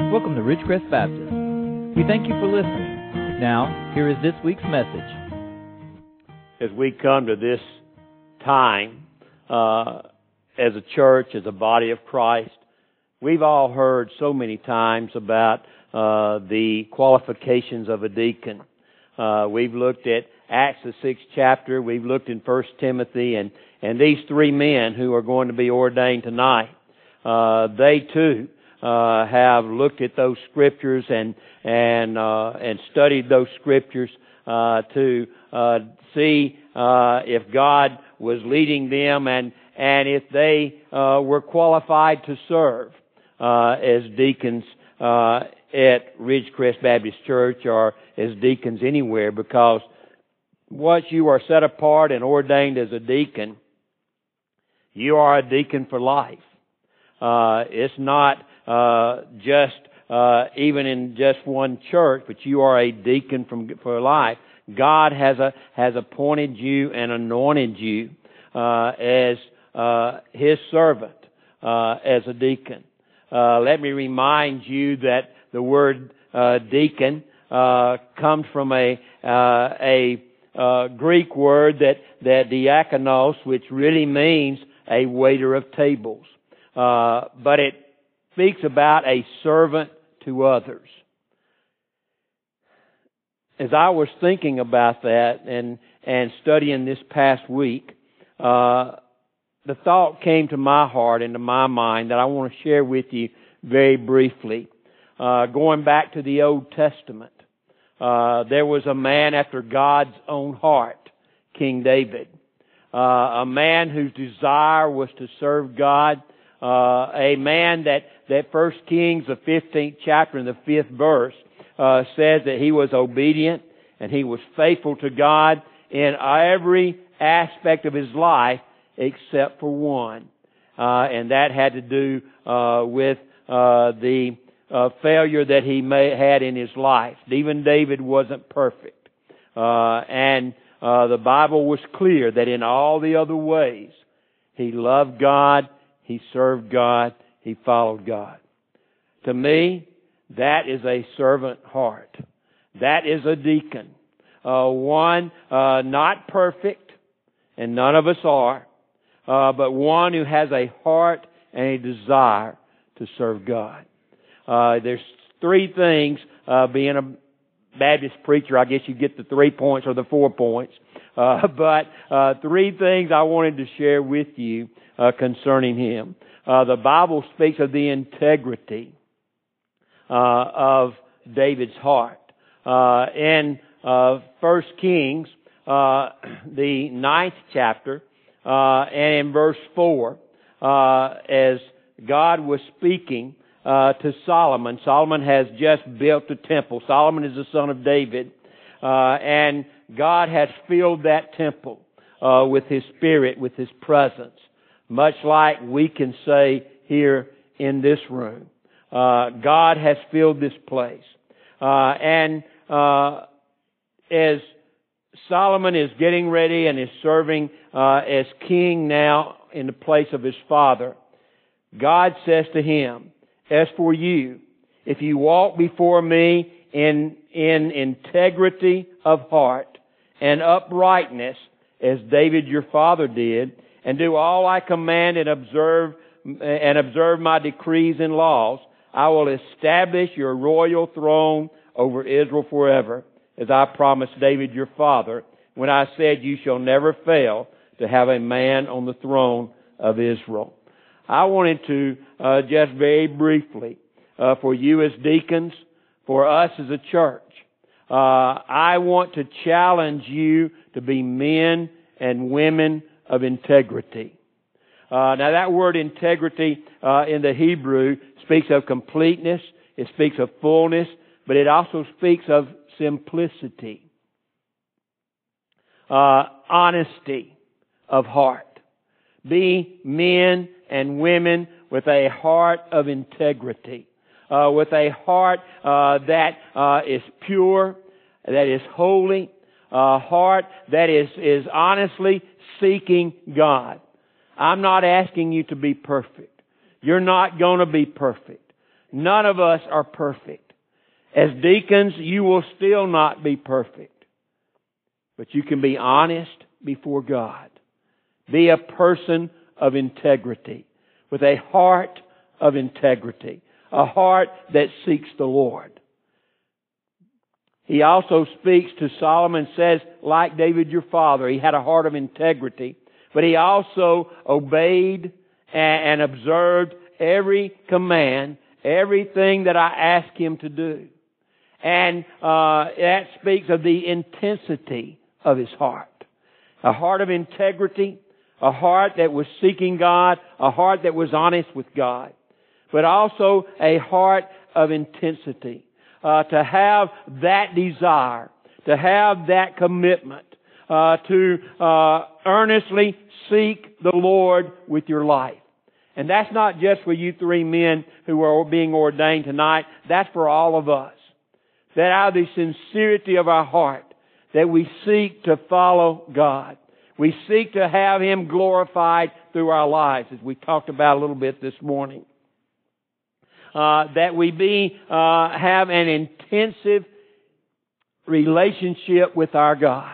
Welcome to Ridgecrest Baptist. We thank you for listening. Now, here is this week's message. As we come to this time, as a church, as a body of Christ, we've all heard so many times about the qualifications of a deacon. We've looked at Acts, the 6th chapter. We've looked in 1 Timothy, and these three men who are going to be ordained tonight, they too have looked at those scriptures and studied those scriptures to see if God was leading them and if they were qualified to serve as deacons at Ridgecrest Baptist Church or as deacons anywhere, because once you are set apart and ordained as a deacon, you are a deacon for life. It's not just even in just one church, but you are a deacon for life. God has appointed you and anointed you as His servant as a deacon. Let me remind you that the word deacon comes from a Greek word that diakonos, which really means a waiter of tables, but it speaks about a servant to others. As I was thinking about that and studying this past week, the thought came to my heart and to my mind that I want to share with you very briefly. Going back to the Old Testament, there was a man after God's own heart, King David. A man whose desire was to serve God. A man that 1 Kings, the 15th chapter and the 5th verse, says that he was obedient and he was faithful to God in every aspect of his life except for one. And that had to do with the failure that he had in his life. Even David wasn't perfect. And the Bible was clear that in all the other ways, he loved God, he served God, he followed God. To me, that is a servant heart. That is a deacon. One not perfect, and none of us are, but one who has a heart and a desire to serve God. There's three things, being a Baptist preacher, I guess you get the 3 points or the 4 points, but three things I wanted to share with you concerning him. The Bible speaks of the integrity of David's heart. In 1 Kings, the 9th chapter, and in verse 4, as God was speaking to Solomon. Solomon has just built the temple. Solomon is the son of David, and God has filled that temple with His Spirit, with His presence, much like we can say here in this room. God has filled this place. And as Solomon is getting ready and is serving as king now in the place of his father, God says to him, "As for you, if you walk before me in integrity of heart and uprightness, as David your father did, and do all I command and observe my decrees and laws, I will establish your royal throne over Israel forever, as I promised David your father, when I said you shall never fail to have a man on the throne of Israel." I wanted to just very briefly, for you as deacons, for us as a church, I want to challenge you to be men and women of integrity. Now that word integrity in the Hebrew speaks of completeness, it speaks of fullness, but it also speaks of simplicity, honesty of heart. Be men and women with a heart of integrity, with a heart that is pure, that is holy, a heart that is honestly seeking God. I'm not asking you to be perfect. You're not going to be perfect. None of us are perfect. As deacons, you will still not be perfect. But you can be honest before God. Be a person of integrity, with a heart of integrity, a heart that seeks the Lord. He also speaks to Solomon, says, like David your father, he had a heart of integrity, but he also obeyed and observed every command, everything that I asked him to do. And that speaks of the intensity of his heart. A heart of integrity, a heart that was seeking God, a heart that was honest with God, but also a heart of intensity. To have that desire, to have that commitment, to earnestly seek the Lord with your life. And that's not just for you three men who are being ordained tonight. That's for all of us. That out of the sincerity of our heart, that we seek to follow God. We seek to have Him glorified through our lives, as we talked about a little bit this morning. That we have an intensive relationship with our God.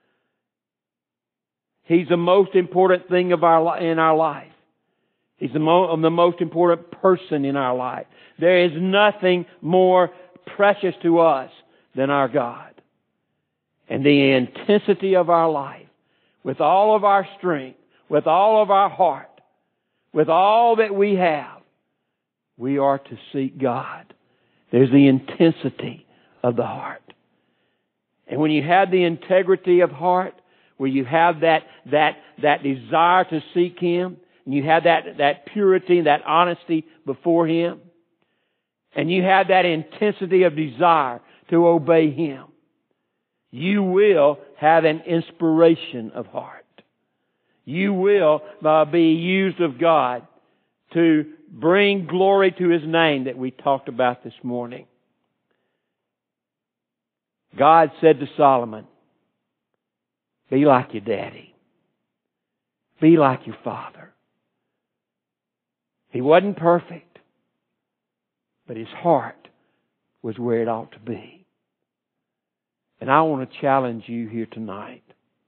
He's the most important thing in our life. He's the most important person in our life. There is nothing more precious to us than our God. And the intensity of our life, with all of our strength, with all of our heart, with all that we have, we are to seek God. There's the intensity of the heart. And when you have the integrity of heart, where you have that desire to seek Him, and you have that purity, that honesty before Him, and you have that intensity of desire to obey Him, you will have an inspiration of heart. You will be used of God to bring glory to His name that we talked about this morning. God said to Solomon, be like your daddy. Be like your father. He wasn't perfect, but his heart was where it ought to be. And I want to challenge you here tonight.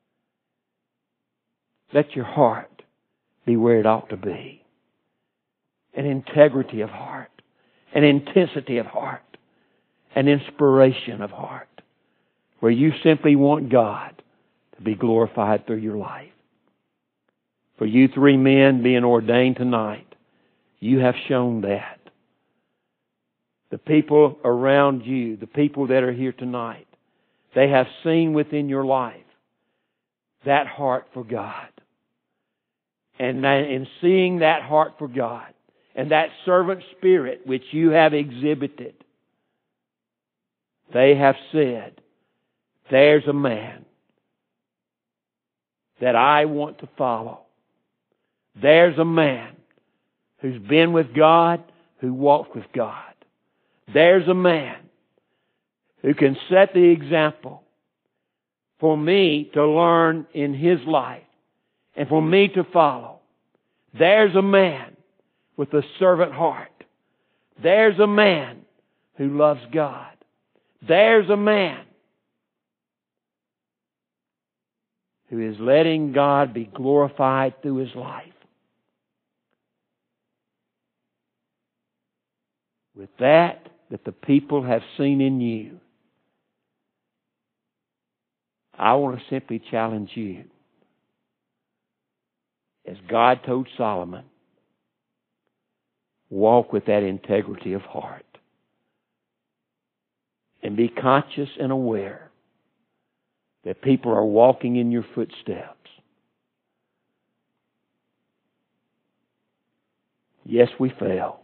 Let your heart be where it ought to be. An integrity of heart, an intensity of heart, an inspiration of heart, where you simply want God to be glorified through your life. For you three men being ordained tonight, you have shown that. The people around you, the people that are here tonight, they have seen within your life that heart for God. And in seeing that heart for God, and that servant spirit which you have exhibited, they have said, there's a man that I want to follow. There's a man who's been with God, who walked with God. There's a man who can set the example for me to learn in his life and for me to follow. There's a man with a servant heart. There's a man who loves God. There's a man who is letting God be glorified through his life. With that the people have seen in you, I want to simply challenge you. As God told Solomon, walk with that integrity of heart. And be conscious and aware that people are walking in your footsteps. Yes, we fail.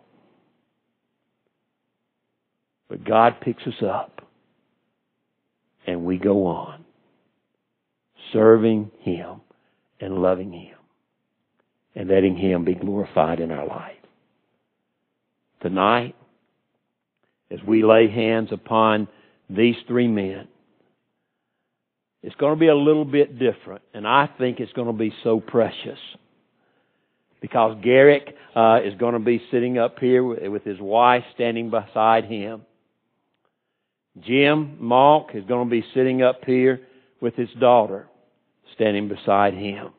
But God picks us up. And we go on. Serving Him and loving Him. And letting Him be glorified in our life. Tonight, as we lay hands upon these three men, it's going to be a little bit different. And I think it's going to be so precious. because Garrick is going to be sitting up here with his wife standing beside him. Jim Malk is going to be sitting up here with his daughter standing beside him.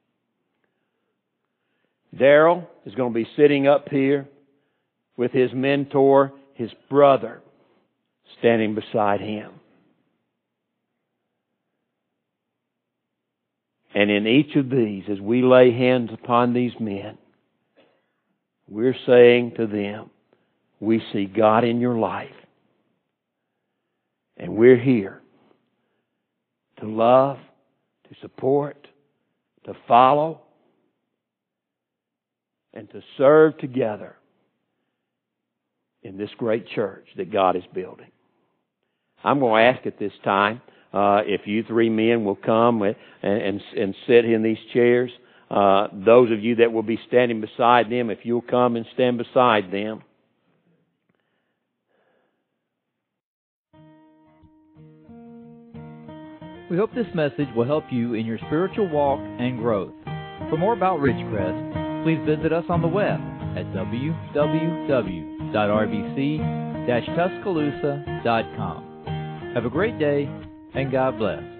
Darrell is going to be sitting up here with his mentor, his brother, standing beside him. And in each of these, as we lay hands upon these men, we're saying to them, we see God in your life. And we're here to love, to support, to follow, and to serve together in this great church that God is building. I'm going to ask at this time if you three men will come and sit in these chairs. Those of you that will be standing beside them, if you'll come and stand beside them. We hope this message will help you in your spiritual walk and growth. For more about Ridgecrest, please visit us on the web at www.rbc-tuscaloosa.com. Have a great day, and God bless.